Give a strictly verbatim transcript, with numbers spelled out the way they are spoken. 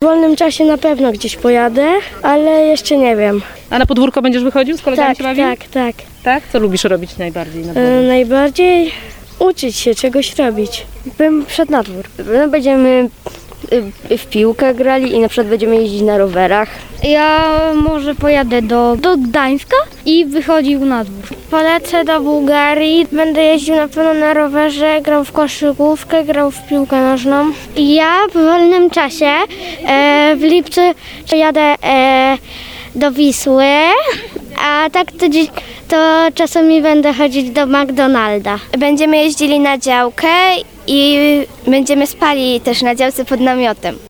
wolnym czasie na pewno gdzieś pojadę, ale jeszcze nie wiem. A na podwórko będziesz wychodził z kolegami Tak, się bawił? tak, tak. Tak? Co lubisz robić najbardziej na E, dworze? najbardziej uczyć się czegoś robić. Bym wszedł na dwór. No, będziemy y, w piłkę grali i na przykład będziemy jeździć na rowerach. Ja może pojadę do, do Gdańska i wychodził na dwór. Polecę do Bułgarii, będę jeździł na pewno na rowerze, grał w koszykówkę, grał w piłkę nożną. Ja w wolnym czasie e, w lipcu jadę e, do Wisły, a tak to, dziś, to czasami będę chodzić do McDonalda. Będziemy jeździli na działkę i będziemy spali też na działce pod namiotem.